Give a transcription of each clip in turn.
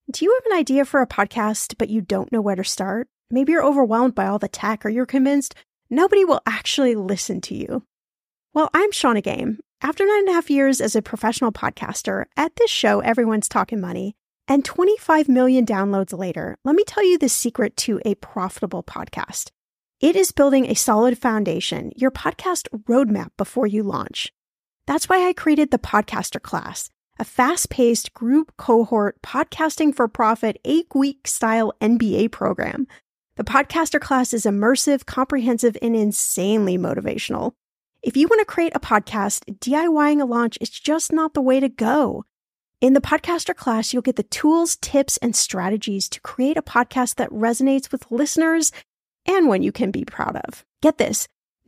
Do you have an idea for a podcast, but you don't know where to start? Maybe you're overwhelmed by all the tech, or you're convinced nobody will actually listen to you. Well, I'm Shauna Game. After 9.5 years as a professional podcaster, at this show, everyone's talking money, and 25 million downloads later, let me tell you the secret to a profitable podcast. It is building a solid foundation, your podcast roadmap before you launch. That's why I created the Podcaster Class, a fast-paced group cohort podcasting for profit 8-week style MBA program. The Podcaster Class is immersive, comprehensive, and insanely motivational. If you want to create a podcast, DIYing a launch is just not the way to go. In the Podcaster Class, you'll get the tools, tips, and strategies to create a podcast that resonates with listeners and one you can be proud of. Get this,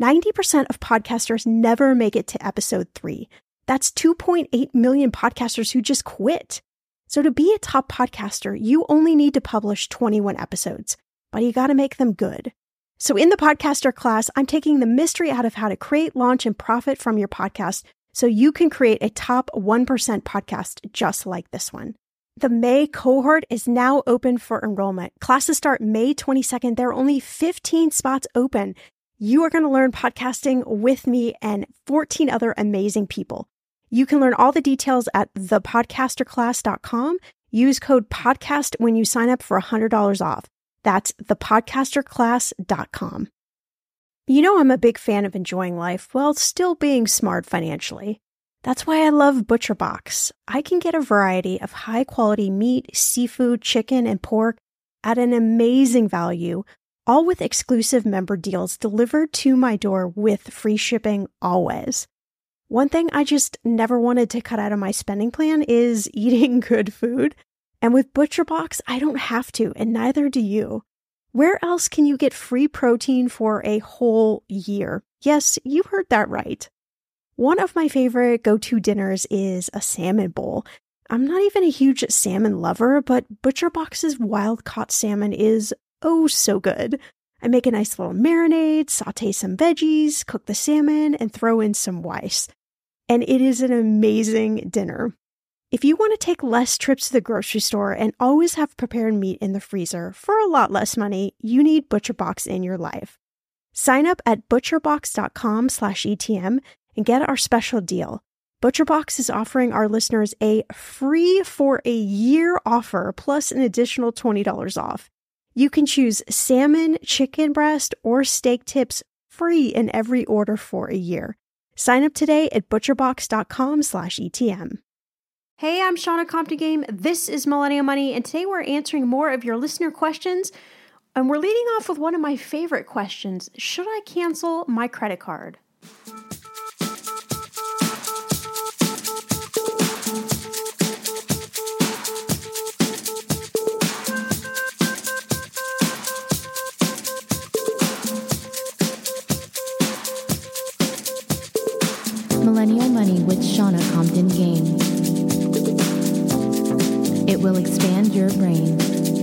90% of podcasters never make it to episode 3. That's 2.8 million podcasters who just quit. So to be a top podcaster, you only need to publish 21 episodes, but you got to make them good. So in the Podcaster Class, I'm taking the mystery out of how to create, launch, and profit from your podcast so you can create a top 1% podcast just like this one. The May cohort is now open for enrollment. Classes start May 22nd. There are only 15 spots open. You are going to learn podcasting with me and 14 other amazing people. You can learn all the details at thepodcasterclass.com. Use code PODCAST when you sign up for $100 off. That's thepodcasterclass.com. You know I'm a big fan of enjoying life while still being smart financially. That's why I love ButcherBox. I can get a variety of high-quality meat, seafood, chicken, and pork at an amazing value, all with exclusive member deals delivered to my door with free shipping always. One thing I just never wanted to cut out of my spending plan is eating good food. And with ButcherBox, I don't have to, and neither do you. Where else can you get free protein for a whole year? Yes, you heard that right. One of my favorite go-to dinners is a salmon bowl. I'm not even a huge salmon lover, but ButcherBox's wild-caught salmon is oh so good. I make a nice little marinade, saute some veggies, cook the salmon, and throw in some rice. And it is an amazing dinner. If you want to take less trips to the grocery store and always have prepared meat in the freezer for a lot less money, you need ButcherBox in your life. Sign up at butcherbox.com/ETM and get our special deal. ButcherBox is offering our listeners a free for a year offer plus an additional $20 off. You can choose salmon, chicken breast, or steak tips free in every order for a year. Sign up today at butcherbox.com/ETM. Hey, I'm Shauna Compton Game. This is Millennial Money, and today we're answering more of your listener questions. And we're leading off with one of my favorite questions. Should I cancel my credit card? Millennial Money with Shauna Compton Game. It will expand your brain.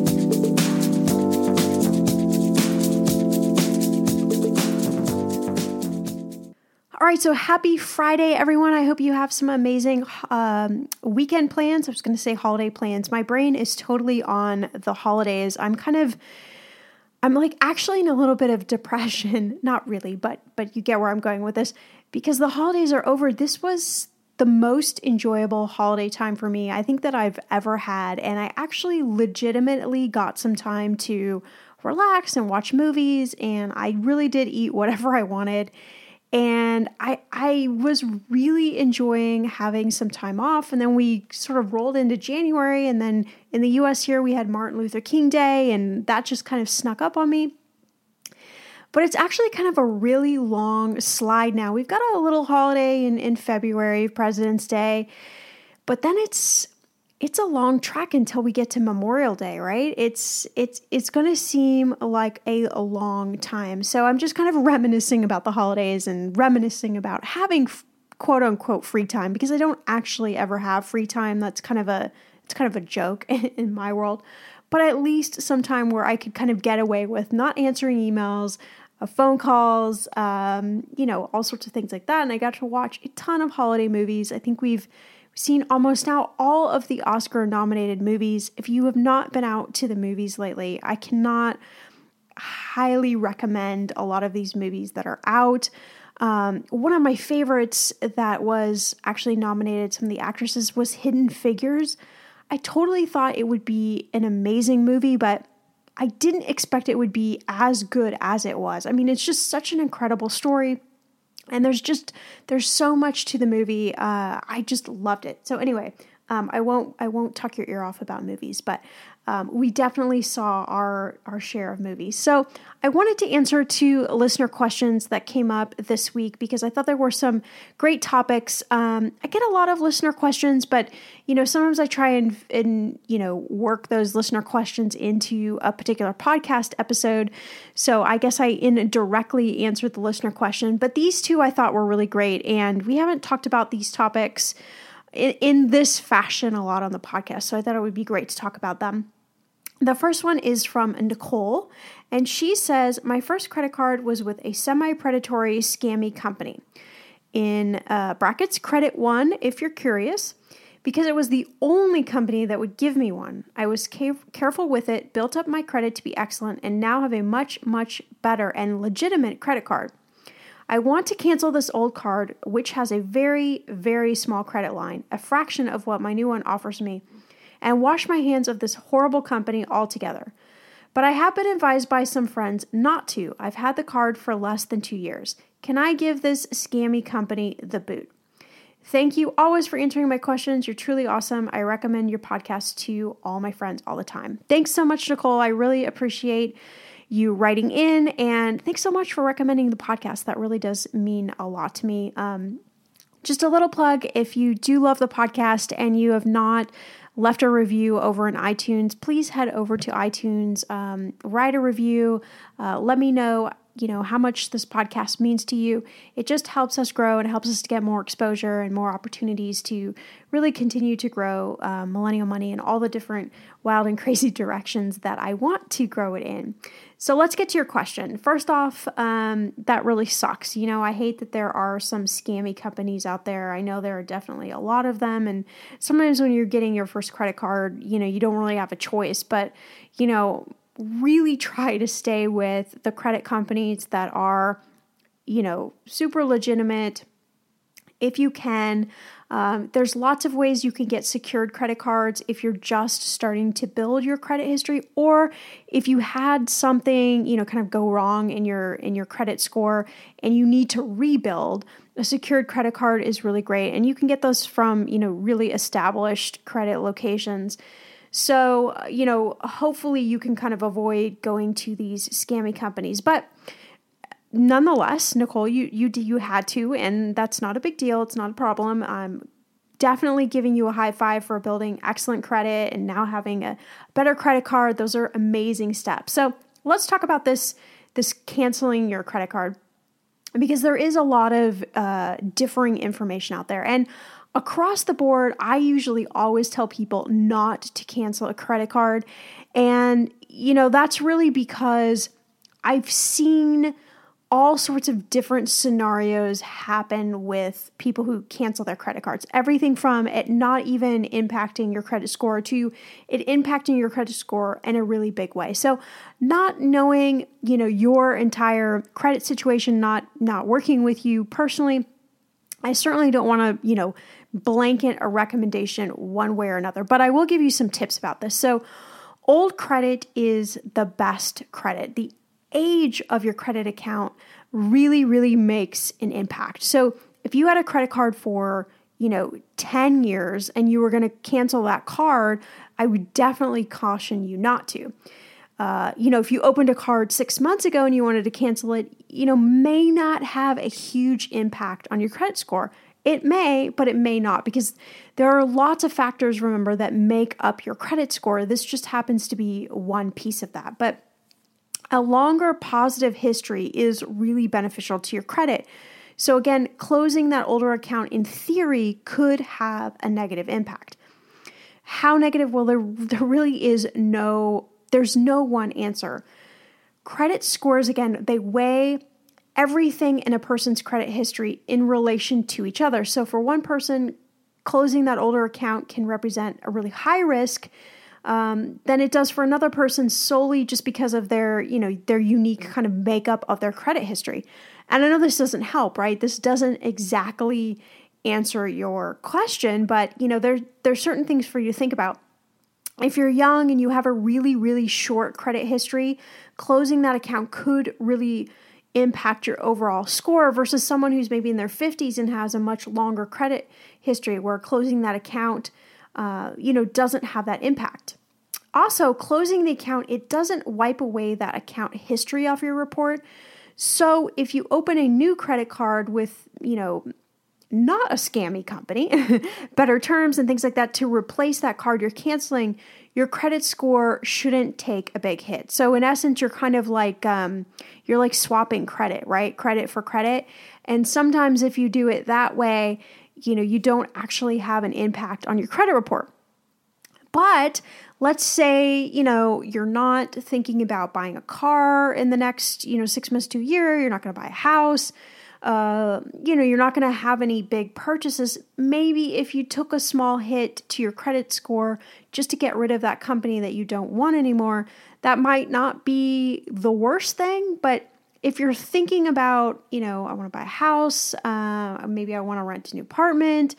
All right, so happy Friday, everyone. I hope you have some amazing weekend plans. I was going to say holiday plans. My brain is totally on the holidays. I'm like actually in a little bit of depression. Not really, but you get where I'm going with this. Because the holidays are over. This was the most enjoyable holiday time for me I think that I've ever had. And I actually legitimately got some time to relax and watch movies. And I really did eat whatever I wanted. And I was really enjoying having some time off. And then we sort of rolled into January. And then in the US here, we had Martin Luther King Day. And that just kind of snuck up on me. But it's actually kind of a really long slide now. We've got a little holiday in February, President's Day. But then it's a long trek until we get to Memorial Day, right? It's going to seem like a long time. So I'm just kind of reminiscing about the holidays and reminiscing about having quote unquote free time, because I don't actually ever have free time. It's kind of a joke in my world. But at least some time where I could kind of get away with not answering emails, phone calls, all sorts of things like that. And I got to watch a ton of holiday movies. I think we've seen almost now all of the Oscar-nominated movies. If you have not been out to the movies lately, I cannot highly recommend a lot of these movies that are out. One of my favorites that was actually nominated, some of the actresses, was Hidden Figures. I totally thought it would be an amazing movie, but I didn't expect it would be as good as it was. I mean, it's just such an incredible story. And there's so much to the movie. I just loved it. So anyway, I won't tuck your ear off about movies, but we definitely saw our share of movies. So I wanted to answer 2 listener questions that came up this week because I thought there were some great topics. I get a lot of listener questions, but sometimes I try and work those listener questions into a particular podcast episode. So I guess I indirectly answered the listener question, but these 2 I thought were really great, and we haven't talked about these topics in this fashion a lot on the podcast, so I thought it would be great to talk about them. The first one is from Nicole, and she says, my first credit card was with a semi-predatory scammy company. In brackets, Credit One, if you're curious, because it was the only company that would give me one. I was careful with it, built up my credit to be excellent, and now have a much, much better and legitimate credit card. I want to cancel this old card, which has a very, very small credit line, a fraction of what my new one offers me, and wash my hands of this horrible company altogether. But I have been advised by some friends not to. I've had the card for less than 2 years. Can I give this scammy company the boot? Thank you always for answering my questions. You're truly awesome. I recommend your podcast to all my friends all the time. Thanks so much, Nicole. I really appreciate you writing in, and thanks so much for recommending the podcast. That really does mean a lot to me. Just a little plug, if you do love the podcast and you have not left a review over in iTunes, please head over to iTunes, write a review, let me know how much this podcast means to you. It just helps us grow and helps us to get more exposure and more opportunities to really continue to grow Millennial Money in all the different wild and crazy directions that I want to grow it in. So let's get to your question. First off, that really sucks. I hate that there are some scammy companies out there. I know there are definitely a lot of them. And sometimes when you're getting your first credit card, you don't really have a choice. But, really try to stay with the credit companies that are, super legitimate. If you can, there's lots of ways you can get secured credit cards if you're just starting to build your credit history, or if you had something, kind of go wrong in your credit score and you need to rebuild. A secured credit card is really great, and you can get those from, really established credit locations. So, hopefully you can kind of avoid going to these scammy companies. But nonetheless, Nicole, you had to, and that's not a big deal. It's not a problem. I'm definitely giving you a high five for building excellent credit and now having a better credit card. Those are amazing steps. So let's talk about this canceling your credit card, because there is a lot of differing information out there. And across the board, I usually always tell people not to cancel a credit card. And, that's really because I've seen all sorts of different scenarios happen with people who cancel their credit cards. Everything from it not even impacting your credit score to it impacting your credit score in a really big way. So not knowing, your entire credit situation, not working with you personally, I certainly don't want to, blanket a recommendation one way or another, but I will give you some tips about this. So old credit is the best credit. The age of your credit account really, really makes an impact. So if you had a credit card for, 10 years and you were going to cancel that card, I would definitely caution you not to. If you opened a card 6 months ago and you wanted to cancel it, may not have a huge impact on your credit score. It may, but it may not, because there are lots of factors, remember, that make up your credit score. This just happens to be one piece of that. But a longer positive history is really beneficial to your credit. So again, closing that older account in theory could have a negative impact. How negative? Well, there really is there's no one answer. Credit scores, again, they weigh everything in a person's credit history in relation to each other. So for one person, closing that older account can represent a really high risk than it does for another person solely just because of their unique kind of makeup of their credit history. And I know this doesn't help, right? This doesn't exactly answer your question, but there's certain things for you to think about. If you're young and you have a really, really short credit history, closing that account could really impact your overall score versus someone who's maybe in their 50s and has a much longer credit history where closing that account, doesn't have that impact. Also, closing the account, it doesn't wipe away that account history off your report. So if you open a new credit card with, not a scammy company, better terms and things like that to replace that card you're canceling, your credit score shouldn't take a big hit. So in essence, you're kind of like, you're like swapping credit, right? Credit for credit. And sometimes if you do it that way, you don't actually have an impact on your credit report. But let's say, you're not thinking about buying a car in the next, 6 months to a year. You're not going to buy a house. You're not going to have any big purchases. Maybe if you took a small hit to your credit score just to get rid of that company that you don't want anymore, that might not be the worst thing. But if you're thinking about, I want to buy a house, maybe I want to rent a new apartment,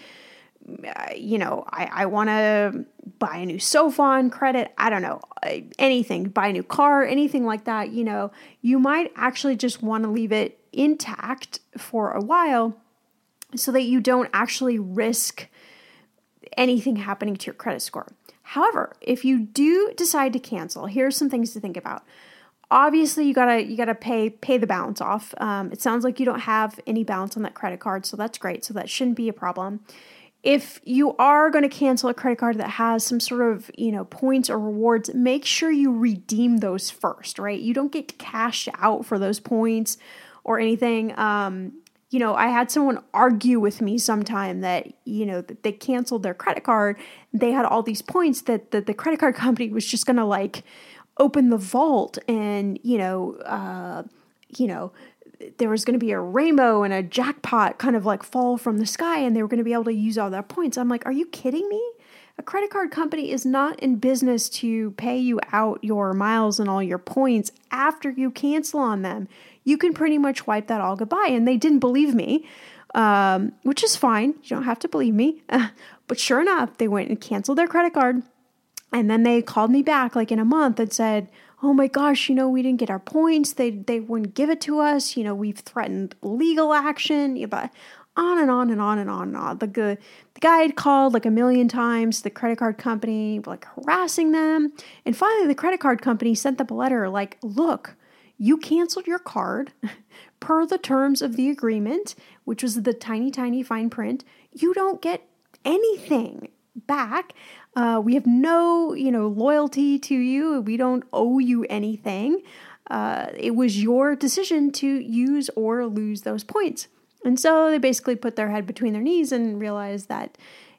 I want to buy a new sofa on credit. I don't know, anything, buy a new car, anything like that. You might actually just want to leave it intact for a while so that you don't actually risk anything happening to your credit score. However, if you do decide to cancel, here's some things to think about. Obviously, you gotta pay the balance off. It sounds like you don't have any balance on that credit card, so that's great. So that shouldn't be a problem. If you are going to cancel a credit card that has some sort of, points or rewards, make sure you redeem those first, right? You don't get cashed out for those points or anything. I had someone argue with me sometime that, that they canceled their credit card. They had all these points that the credit card company was just going to open the vault and, there was going to be a rainbow and a jackpot kind of fall from the sky and they were going to be able to use all their points. I'm like, are you kidding me? A credit card company is not in business to pay you out your miles and all your points after you cancel on them. You can pretty much wipe that all goodbye. And they didn't believe me, which is fine. You don't have to believe me. But sure enough, they went and canceled their credit card. And then they called me back in a month and said, oh my gosh, we didn't get our points. They wouldn't give it to us. We've threatened legal action, but on and on and on and on and on. The guy had called a million times, the credit card company, harassing them. And finally, the credit card company sent them a letter look, you canceled your card per the terms of the agreement, which was the tiny, tiny fine print. You don't get anything back. We have no, loyalty to you. We don't owe you anything. It was your decision to use or lose those points. And so they basically put their head between their knees and realized that,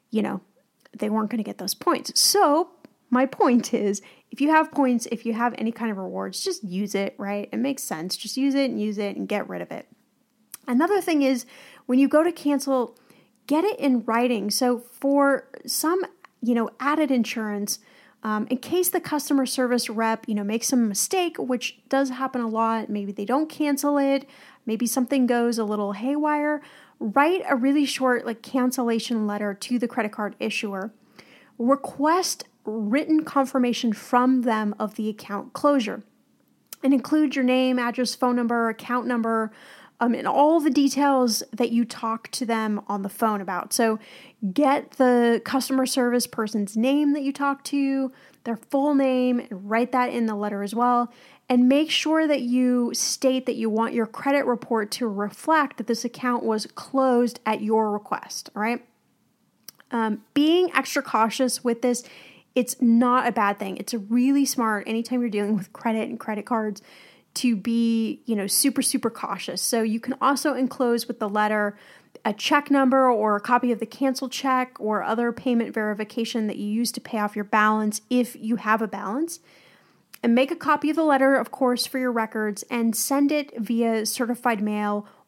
they weren't going to get those points. So my point is, if you have points, if you have any kind of rewards, just use it, right? It makes sense. Just use it and get rid of it. Another thing is when you go to cancel, get it in writing. So for some added insurance, in case the customer service rep, makes some mistake, which does happen a lot. Maybe they don't cancel it. Maybe something goes a little haywire. Write a really short cancellation letter to the credit card issuer. Request written confirmation from them of the account closure. And include your name, address, phone number, account number, and all the details that you talk to them on the phone about. So get the customer service person's name that you talk to, their full name, and write that in the letter as well. And make sure that you state that you want your credit report to reflect that this account was closed at your request, all right? Being extra cautious with this, it's not a bad thing. It's really smart anytime you're dealing with credit and credit cards to be, super, super cautious. So you can also enclose with the letter a check number or a copy of the canceled check or other payment verification that you use to pay off your balance if you have a balance. And make a copy of the letter, of course, for your records and send it via certified mail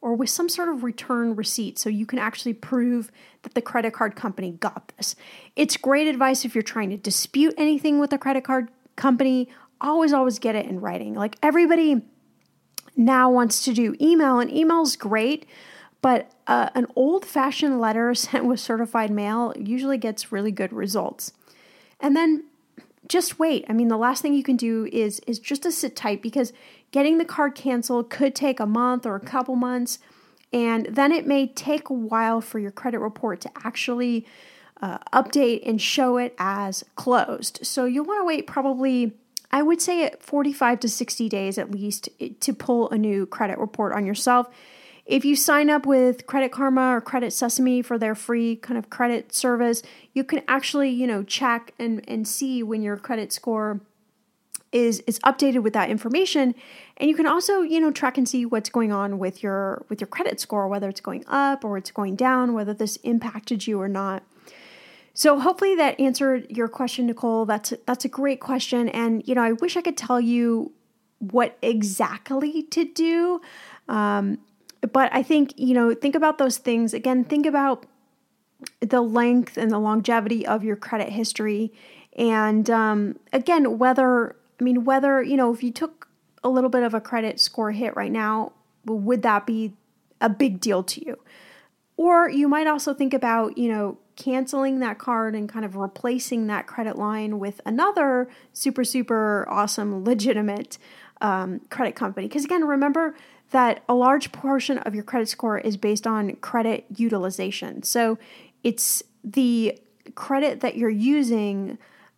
or with some sort of return receipt so you can actually prove that the credit card company got this. It's great advice if you're trying to dispute anything with a credit card company. Always get it in writing. Like everybody now wants to do email, and email's great, but an old-fashioned letter sent with certified mail usually gets really good results. And then just wait. I mean, the last thing you can do is just to sit tight, because getting the card canceled could take a month or a couple months, and then it may take a while for your credit report to actually update and show it as closed. So you'll want to wait probably, I would say, 45 to 60 days at least to pull a new credit report on yourself. If you sign up with Credit Karma or Credit Sesame for their free kind of credit service, you can actually, check and see when your credit score is updated with that information. And you can also, track and see what's going on with your credit score, whether it's going up or it's going down, whether this impacted you or not. So hopefully that answered your question, Nicole. That's a great question. And, I wish I could tell you what exactly to do. But I think, think about those things. Again, think about the length and the longevity of your credit history. And again, whether, if you took a little bit of a credit score hit right now, would that be a big deal to you? Or you might also think about, canceling that card and kind of replacing that credit line with another super, super awesome, legitimate credit company. Because again, remember that a large portion of your credit score is based on credit utilization. So it's the credit that you're using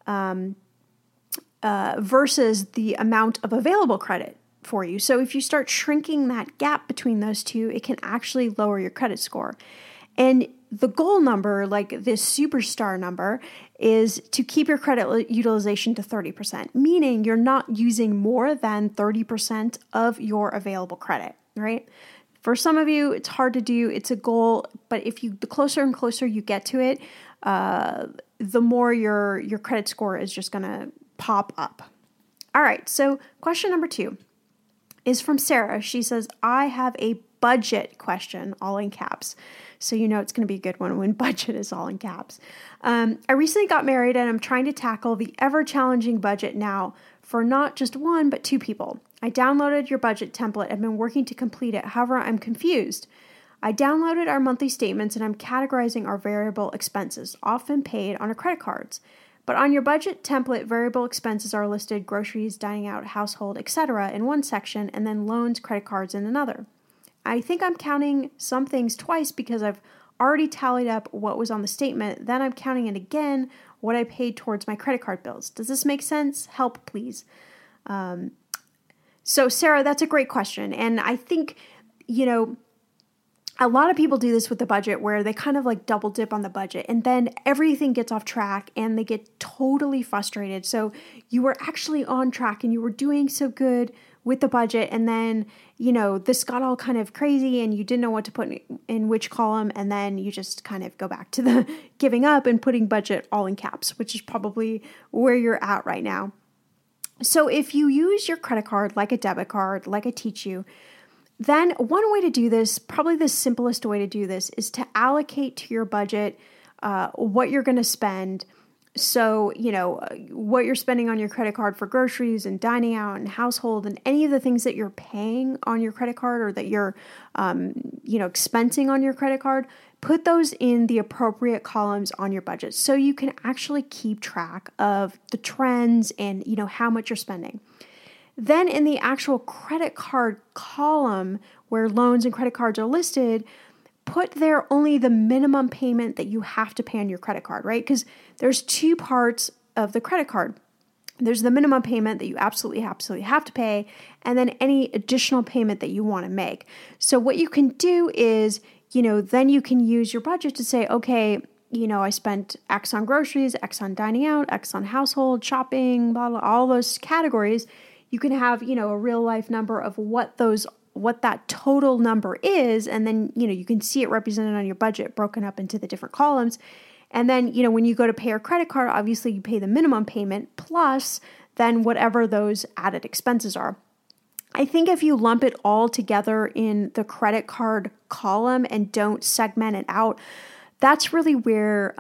versus the amount of available credit for you. So if you start shrinking that gap between those two, it can actually lower your credit score. And the goal number, like this superstar number, is to keep your credit utilization to 30%, meaning you're not using more than 30% of your available credit, right? For some of you, it's hard to do. It's a goal, but the closer and closer you get to it, the more your credit score is just going to pop up. All right, so question number 2 is from Sarah. She says, I have a budget question, all in caps. So it's going to be a good one when budget is all in caps. I recently got married and I'm trying to tackle the ever-challenging budget now for not just one, but 2 people. I downloaded your budget template and been working to complete it. However, I'm confused. I downloaded our monthly statements and I'm categorizing our variable expenses, often paid on our credit cards. But on your budget template, variable expenses are listed: groceries, dining out, household, etc. in one section, and then loans, credit cards in another. I think I'm counting some things twice because I've already tallied up what was on the statement. Then I'm counting it again, what I paid towards my credit card bills. Does this make sense? Help, please. So Sarah, that's a great question. And I think, a lot of people do this with the budget where they kind of like double dip on the budget and then everything gets off track and they get totally frustrated. So you were actually on track and you were doing so good with the budget, and then, this got all kind of crazy and you didn't know what to put in which column, and then you just kind of go back to the giving up and putting budget all in caps, which is probably where you're at right now. So if you use your credit card like a debit card, like I teach you, then one way to do this, probably the simplest way to do this, is to allocate to your budget what you're going to spend. So, what you're spending on your credit card for groceries and dining out and household and any of the things that you're paying on your credit card or that you're, expensing on your credit card, put those in the appropriate columns on your budget so you can actually keep track of the trends and, how much you're spending. Then in the actual credit card column where loans and credit cards are listed, put there only the minimum payment that you have to pay on your credit card, right? Because there's 2 parts of the credit card. There's the minimum payment that you absolutely have to pay, and then any additional payment that you want to make. So what you can do is, then you can use your budget to say, okay, I spent X on groceries, X on dining out, X on household, shopping, blah, blah, all those categories. You can have, a real life number of what that total number is. And then, you can see it represented on your budget, broken up into the different columns. And then, when you go to pay your credit card, obviously you pay the minimum payment plus then whatever those added expenses are. I think if you lump it all together in the credit card column and don't segment it out, that's really where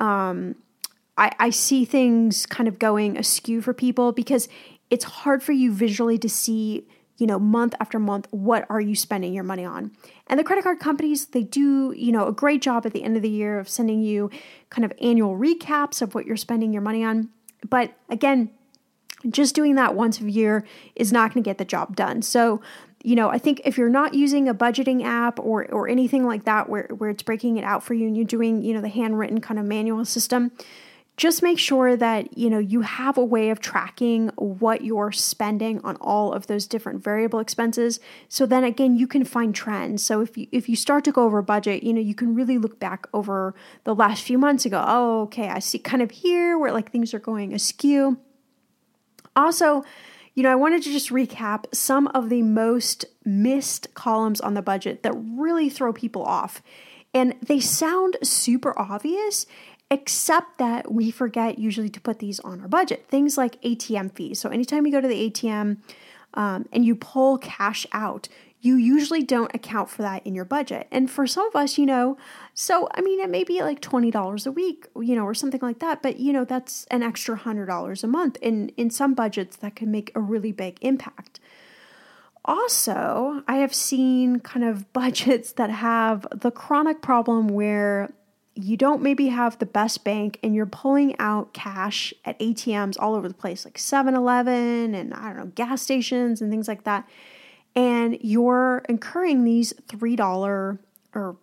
I see things kind of going askew for people, because it's hard for you visually to see, month after month, what are you spending your money on? And the credit card companies, they do, a great job at the end of the year of sending you kind of annual recaps of what you're spending your money on. But again, just doing that once a year is not going to get the job done. So, I think if you're not using a budgeting app or anything like that where it's breaking it out for you and you're doing, the handwritten kind of manual system, just make sure that, you have a way of tracking what you're spending on all of those different variable expenses. So then again, you can find trends. So if you start to go over budget, you can really look back over the last few months and go, oh, okay, I see kind of here where like things are going askew. Also, I wanted to just recap some of the most missed columns on the budget that really throw people off. And they sound super obvious, except that we forget usually to put these on our budget. Things like ATM fees. So anytime you go to the ATM and you pull cash out, you usually don't account for that in your budget. And for some of us, it may be like $20 a week, or something like that. But, that's an extra $100 a month. In some budgets, that can make a really big impact. Also, I have seen kind of budgets that have the chronic problem where you don't maybe have the best bank and you're pulling out cash at ATMs all over the place, like 7-Eleven and gas stations and things like that. And you're incurring these $3 or $5 or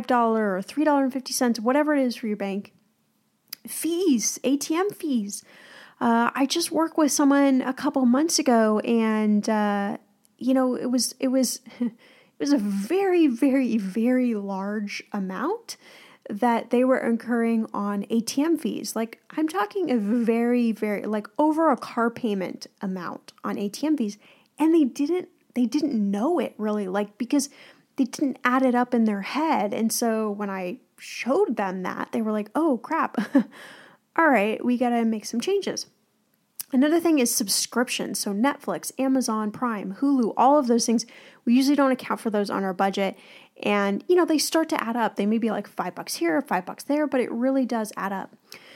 $3.50, whatever it is for your bank, fees, ATM fees. I just worked with someone a couple months ago, and it was a very, very, very large amount that they were incurring on ATM fees. Like, I'm talking a very, very, like over a car payment amount on ATM fees. And they didn't know it really, like, because they didn't add it up in their head. And so when I showed them that, they were like, oh crap. All right, we got to make some changes. Another thing is subscriptions. So Netflix, Amazon Prime, Hulu, all of those things, we usually don't account for those on our budget. And, they start to add up. They may be like $5 here, $5 there, but it really does add up.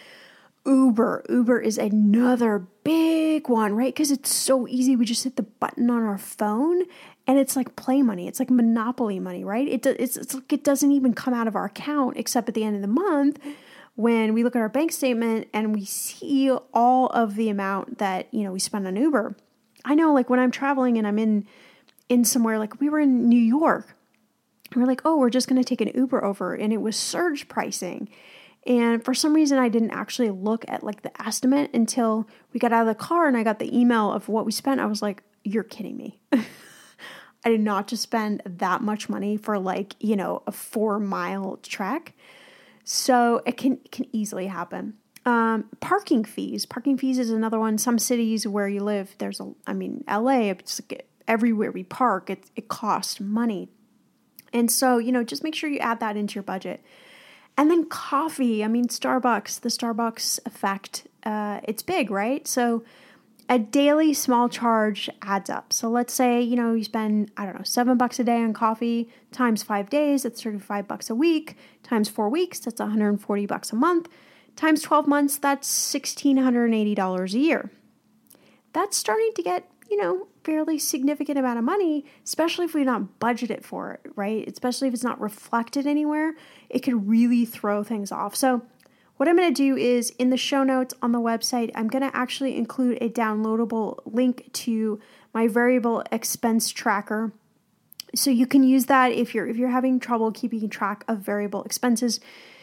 Uber is another big one, right? Because it's so easy. We just hit the button on our phone and it's like play money. It's like Monopoly money, right? It's like it doesn't even come out of our account except at the end of the month when we look at our bank statement and we see all of the amount that, we spend on Uber. I know, like when I'm traveling and I'm in somewhere, like we were in New York, and we're like, oh, we're just going to take an Uber over, and it was surge pricing. And for some reason, I didn't actually look at like the estimate until we got out of the car and I got the email of what we spent. I was like, you're kidding me. I did not just spend that much money for like, a 4-mile trek. So it can easily happen. Parking fees. Parking fees is another one. Some cities where you live, LA, it's like everywhere we park, it costs money. And so, just make sure you add that into your budget. And then coffee. Starbucks, the Starbucks effect, it's big, right? So a daily small charge adds up. So let's say, you spend, $7 a day on coffee times 5 days, that's $35 a week, times 4 weeks, that's $140 a month, times 12 months, that's $1,680 a year. That's starting to get, fairly significant amount of money, especially if we not budgeted for it, right? Especially if it's not reflected anywhere, it could really throw things off. So what I'm going to do is in the show notes on the website, I'm going to actually include a downloadable link to my variable expense tracker. So you can use that if you're having trouble keeping track of variable expenses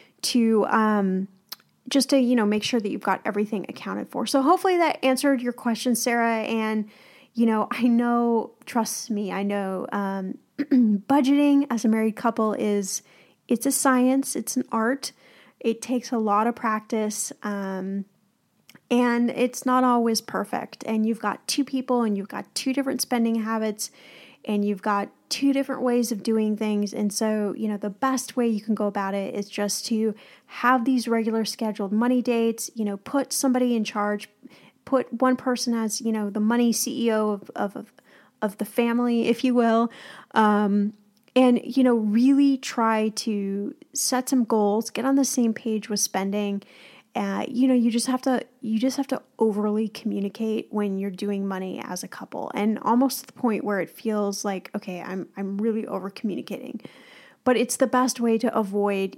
to just to make sure that you've got everything accounted for. So hopefully that answered your question, Sarah. And I know, trust me, I know budgeting as a married couple it's a science, it's an art. It takes a lot of practice, and it's not always perfect. And you've got two people, and you've got two different spending habits, and you've got two different ways of doing things. And so, the best way you can go about it is just to have these regular scheduled money dates, put somebody in charge, put one person as, the money CEO of the family, if you will. And, really try to set some goals, get on the same page with spending. You just have to overly communicate when you're doing money as a couple, and almost to the point where it feels like, okay, I'm really over communicating. But it's the best way to avoid,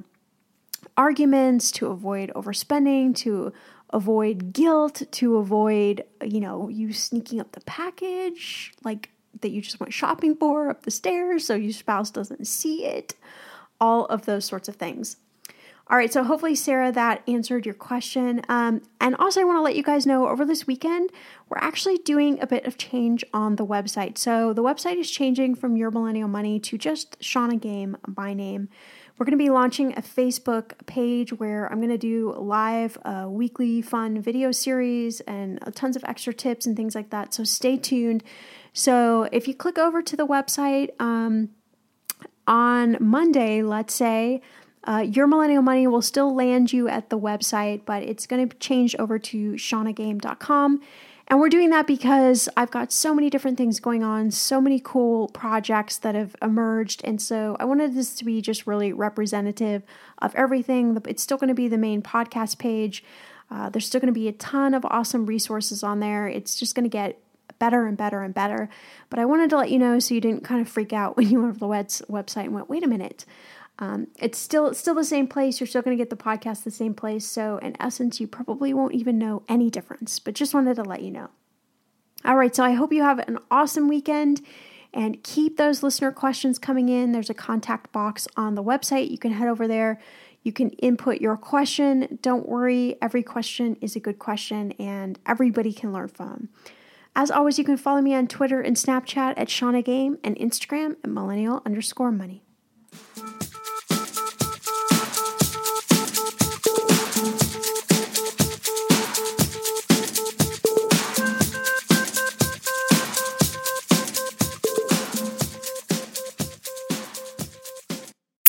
arguments, to avoid overspending, to avoid guilt, to avoid, you sneaking up the package, like that you just went shopping for up the stairs so your spouse doesn't see it, all of those sorts of things. All right, so hopefully, Sarah, that answered your question. And also, I want to let you guys know, over this weekend, we're actually doing a bit of change on the website. So the website is changing from Your Millennial Money to just Shauna Game by name. We're going to be launching a Facebook page where I'm going to do live weekly fun video series and tons of extra tips and things like that. So stay tuned. So if you click over to the website on Monday, let's say, Your Millennial Money will still land you at the website, but it's going to change over to shaunagame.com. And we're doing that because I've got so many different things going on, so many cool projects that have emerged. And so I wanted this to be just really representative of everything. It's still going to be the main podcast page. There's still going to be a ton of awesome resources on there. It's just going to get better and better and better. But I wanted to let you know so you didn't kind of freak out when you went to the website and went, wait a minute. It's still the same place. You're still going to get the podcast the same place. So in essence, you probably won't even know any difference, but just wanted to let you know. All right. So I hope you have an awesome weekend, and keep those listener questions coming in. There's a contact box on the website. You can head over there. You can input your question. Don't worry. Every question is a good question and everybody can learn from. As always, you can follow me on Twitter and Snapchat at Shauna Game and Instagram at millennial_money.